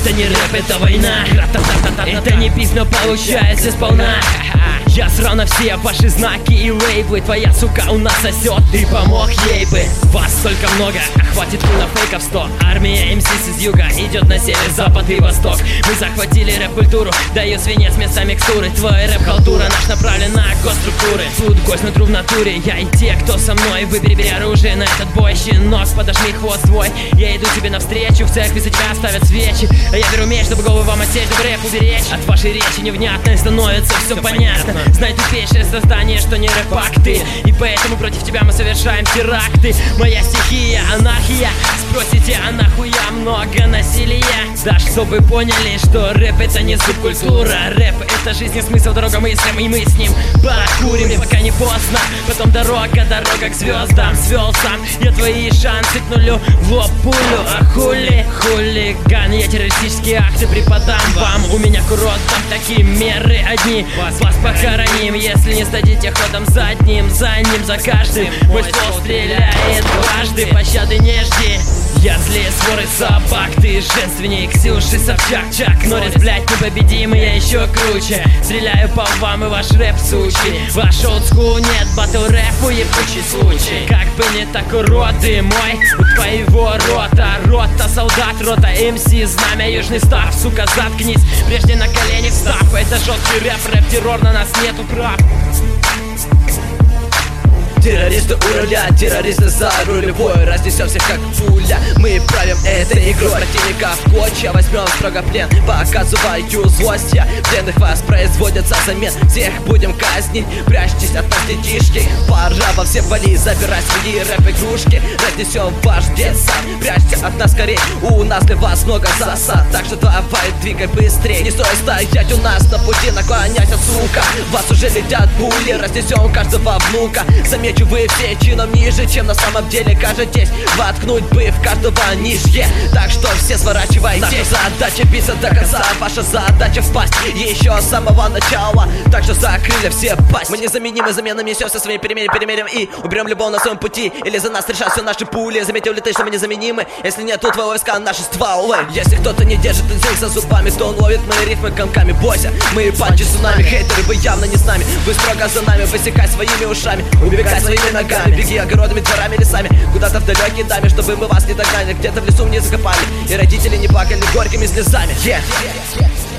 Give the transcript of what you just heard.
Это не рэп, это война. Это не песня, получается сполна. Я срал на все ваши знаки и лейблы. Твоя сука у нас сосет, ты помог ей бы. Вас столько много, хватит на фейков 100. Армия МС из юга идет на север, запад и восток. Мы захватили рэп-культуру, даю свинец вместо микстуры. Твоя рэп-халтура наш направлен на госструктуры. Тут гость на тру в натуре, я и те, кто со мной. Выбери оружие на этот бой, щенок, подожми хвост твой. Я иду тебе навстречу, в церкви за тебя ставят свечи. А я беру меч, чтобы голову вам отсечь, чтобы рэп уберечь. От вашей речи невнятной становится все понятно. Знай тупейшее создание, что не рэп-акты. И поэтому против тебя мы совершаем теракты. Моя стихия, анархия. Спросите, а нахуя много насилия? Да, чтобы вы поняли, что рэп это не субкультура. Рэп это жизнь и смысл, дорога мыслям. И мы с ним покурим, пока не поздно. Потом дорога к звездам. Свел сам я твои шансы к нулю. В лоб пулю, а хулиган. Я террористические акты преподам вам. У меня к уродам такие меры одни. Вас похороним, если не сдадите ходом задним. За ним, за каждым мой ствол стреляет дважды. Пощады не жди. Я злее своры собак, ты женственник, Ксюши, Собчак, Чак Норрис, блять, непобедимый, я еще круче. Стреляю по вам и ваш рэп сучий. Ваш олдскул нет, батл рэпу ебучий случай. Как бы не так, уроды мой, у твоего рота солдат, рота МС, знамя южный став. Сука, заткнись, прежде на колени встав. Это жесткий рэп, террор, на нас нету прав. Террористы у руля, террористы за рулевой. Разнесем всех как пуля. Мы правим этой игрой. Противников клочья возьмем строго плен. Показываю злость я. Пленных вас производятся замен. Всех будем казнить. Прячьтесь от нас, детишки. Пора во все поли забирать свои рэп-игрушки. Разнесем ваш детсад. Прячьте от нас скорей. У нас для вас много засад. Так что давай, двигай быстрее. Не стой стоять у нас на пути. Наклоняйся, сука. Вас уже летят пули. Разнесем каждого внука. Замечу, вы все чином ниже, чем на самом деле кажетесь. Воткнуть бы в каждого нижье. Так что все сворачивайтесь. Наша задача биться до конца. Ваша задача впасть еще с самого начала. Так что закрыли все пасть. Мы незаменимы, замены несем со своими перемерим и уберем любого на своем пути. Или за нас решат все наши пули. Заметил ли ты, что мы незаменимы? Если нет, то твоего войска наши стволы. Если кто-то не держит язык за зубами, то он ловит мои рифмы комками. Бойся, мы панчи цунами. Хейтеры, вы явно не с нами. Вы строго за нами, высекай своими ушами. Убегай своими ногами, беги огородами, дворами, лесами. Куда-то в далекие даме, чтобы мы вас не догнали. Где-то в лесу не закопали. И родители не плакали горькими слезами.